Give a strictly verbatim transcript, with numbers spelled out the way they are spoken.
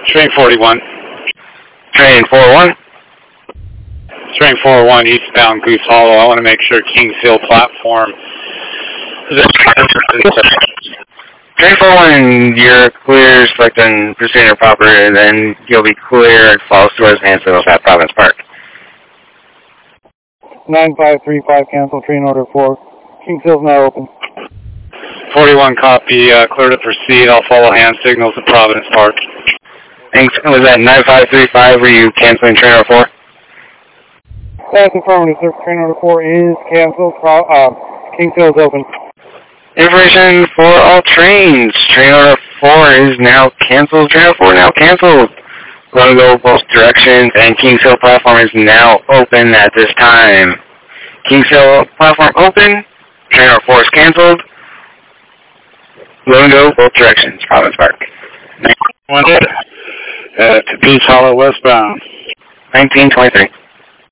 Train forty-one. Train four one. Train four one, eastbound Goose Hollow. I want to make sure Kings Hill platform. Train four one, you're clear, selecting procedure proper, and then you'll be clear and falls towards Hansville at Province Park. nine five three five, cancel train order four. Kings Hill's now open. forty-one copy, uh, clear to proceed. I'll follow hand signals at Providence Park. Thanks. Was that nine five three five, were you canceling train order four? That's affirmative, sir. Train order four is canceled. Pro uh, Kings Hill is open. Information for all trains. Train order four is now canceled. Train order four now canceled. Going to go both directions, and Kings Hill platform is now open at this time. Kings Hill platform open. Train order four is canceled. Going to go both directions. Province Park. One uh, to Goose Hollow westbound. nineteen twenty-three.